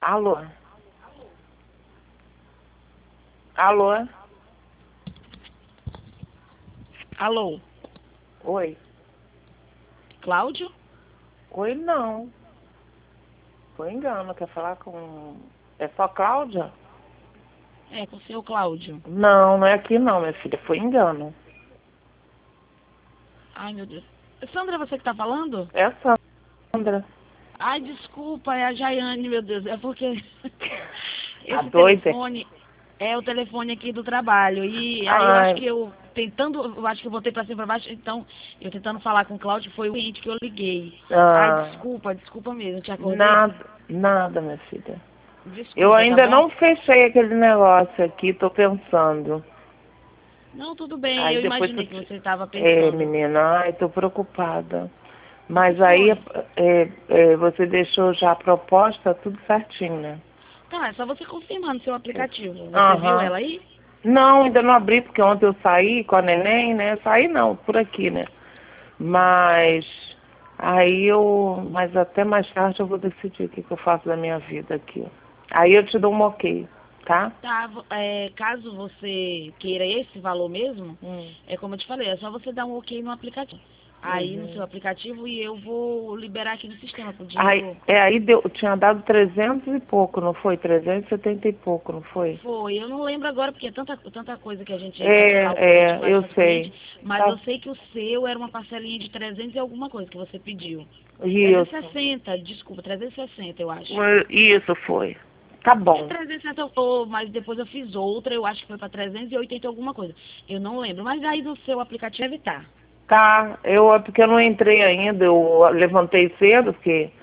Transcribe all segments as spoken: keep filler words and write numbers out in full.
Alô? Alô? Alô? Oi? Cláudio? Oi, não. Foi engano. Quer falar com... É só Cláudia? É, com o seu Cláudio. Não, não é aqui não, minha filha. Foi engano. Ai, meu Deus. Sandra, você que tá falando? É a Sandra. Ai, desculpa, é a Jaiane, meu Deus. É porque A esse doida. telefone é o telefone aqui do trabalho. E aí eu acho Ai, que eu tentando, eu acho que eu botei pra cima e pra baixo, então eu tentando falar com o Cláudio, foi o cliente que eu liguei. Ai, ah, desculpa, desculpa mesmo, te acordei. nada, nada, minha filha. Eu Desculpa, tá ainda bom? não fechei aquele negócio aqui, tô pensando. Não, tudo bem, Aí eu depois tu... imaginei que você estava É, pensando. menina, ai, tô preocupada. O que Mas aí foi? é, é, você deixou já a proposta, tudo certinho, né? Tá, é só você confirmar no seu aplicativo. Você viu Aham. ela aí? Não, ainda não abri, porque ontem eu saí com a neném, né? Saí não, por aqui, né? Mas aí eu. Mas até mais tarde eu vou decidir o que, que eu faço da minha vida aqui. Aí eu te dou um ok, tá? Tá, vo- é, caso você queira esse valor mesmo, Hum. é como eu te falei, é só você dar um ok no aplicativo. Aí no seu Uhum. aplicativo e eu vou liberar aqui no sistema com o Aí, dinheiro. é, aí deu, tinha dado trezentos e pouco, não foi? Trezentos e setenta e pouco, não foi? Foi, eu não lembro agora porque é tanta, tanta coisa que a gente, tanto É, cálculo que a gente é, faz, eu tanto cliente, sei. mas Tá. eu sei que o seu era uma parcelinha de trezentos e alguma coisa que você pediu. trezentos e Isso. sessenta desculpa, trezentos e sessenta eu acho. Isso foi. Tá É bom. trezentos e sessenta eu tô, mas depois eu fiz outra, eu acho que foi para trezentos e oitenta alguma coisa. Eu não lembro, mas aí no seu aplicativo deve estar. Tá, eu é porque eu não entrei ainda, eu levantei cedo, porque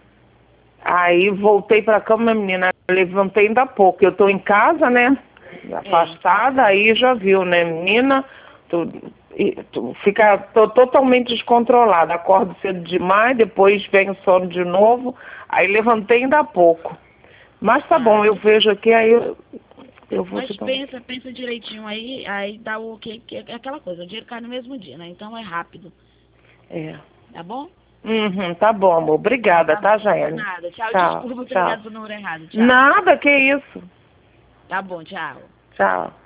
aí voltei pra cama, menina, levantei ainda há pouco. Eu tô em casa, né? É, então Afastada, sim. aí já viu, né, menina? Tu, e- tu fica, tô totalmente descontrolada. Acordo cedo demais, depois vem o sono de novo, aí levantei ainda há pouco. Mas tá Ah, bom, eu então tá. vejo aqui, aí eu, eu vou Mas te dar um. pensa, pensa direitinho aí, aí dá o ok, que é aquela coisa, o dinheiro cai no mesmo dia, né? Então é rápido, É. tá bom? Uhum, tá bom, amor. Então Obrigada, tá tá, bom. Por Jaiane? nada. Tchau, Tchau, desculpa, tchau. obrigado pelo número errado. Tchau. Nada, que isso. Tá bom, tchau. Tchau.